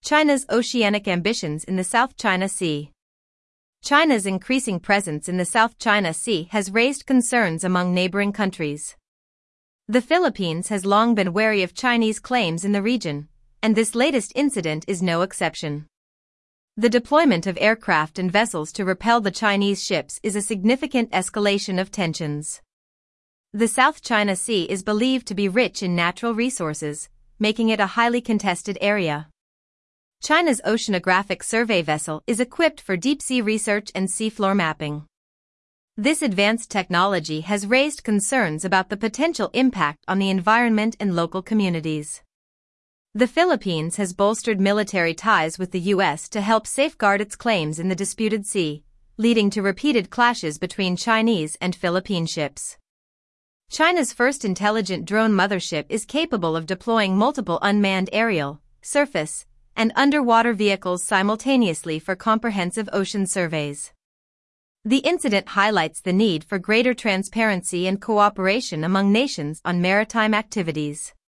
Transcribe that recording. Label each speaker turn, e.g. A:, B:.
A: China's oceanic ambitions in the South China Sea. China's increasing presence in the South China Sea has raised concerns among neighboring countries. The Philippines has long been wary of Chinese claims in the region, and this latest incident is no exception. The deployment of aircraft and vessels to repel the Chinese ships is a significant escalation of tensions. The South China Sea is believed to be rich in natural resources, making it a highly contested area. China's oceanographic survey vessel is equipped for deep-sea research and seafloor mapping. This advanced technology has raised concerns about the potential impact on the environment and local communities. The Philippines has bolstered military ties with the U.S. to help safeguard its claims in the disputed sea, leading to repeated clashes between Chinese and Philippine ships. China's first intelligent drone mothership is capable of deploying multiple unmanned aerial, surface, and underwater vehicles simultaneously for comprehensive ocean surveys. The incident highlights the need for greater transparency and cooperation among nations on maritime activities.